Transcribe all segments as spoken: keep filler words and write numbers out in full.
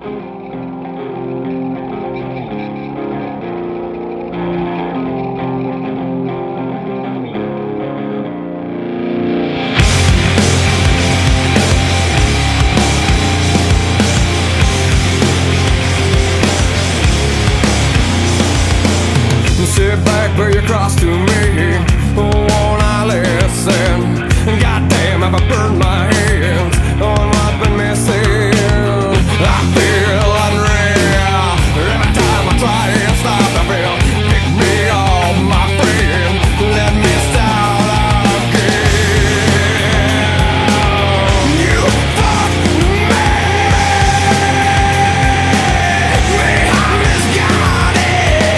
Sit back, put your cross to me. Won't I listen? Goddamn, have I burned my hands on what's been missing? I feel unreal every time I try to stop. I feel pick me up, my friend. Let me start again. You fucked me. Behind this garden.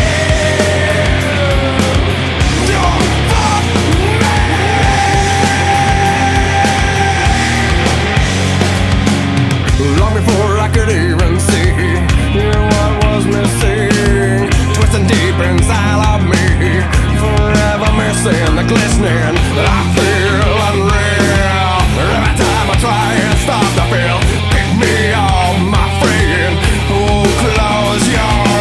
Long before I could even see what was missing, twisting deep inside of me, forever missing the glistening. I feel unreal every time I try and stop. I feel pick me up, my friend. Oh, close your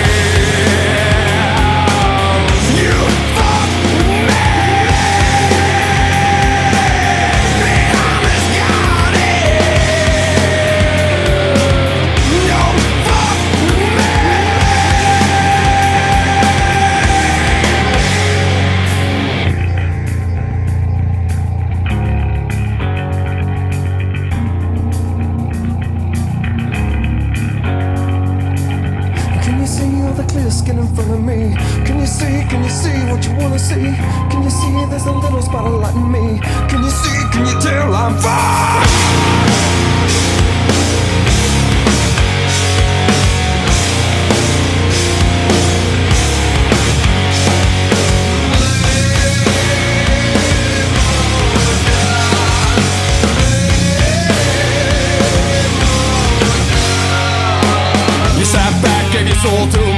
ears. You fucked me behind this garden. Can you see all the clear skin in front of me? Can you see, can you see what you wanna see? Can you see there's a little spot of light in me? Can you see, can you tell I'm fine? You sat back, gave your soul to